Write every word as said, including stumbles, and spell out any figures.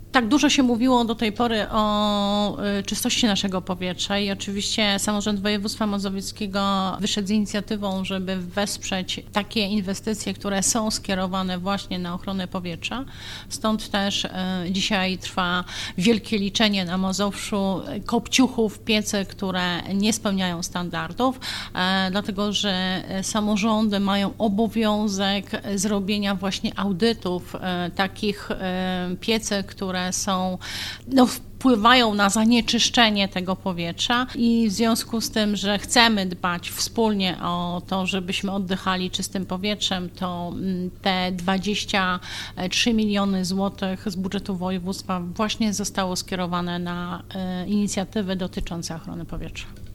Tak dużo się mówiło do tej pory o czystości naszego powietrza i oczywiście samorząd województwa mazowieckiego wyszedł z inicjatywą, żeby wesprzeć takie inwestycje, które są skierowane właśnie na ochronę powietrza. Stąd też dzisiaj trwa wielkie liczenie na Mazowszu kopciuchów, piece, które nie spełniają standardów, dlatego że samorządy mają obowiązek zrobienia właśnie audytów takich piece, które są, no, wpływają na zanieczyszczenie tego powietrza i w związku z tym, że chcemy dbać wspólnie o to, żebyśmy oddychali czystym powietrzem, to te dwadzieścia trzy miliony złotych z budżetu województwa właśnie zostało skierowane na inicjatywy dotyczące ochrony powietrza.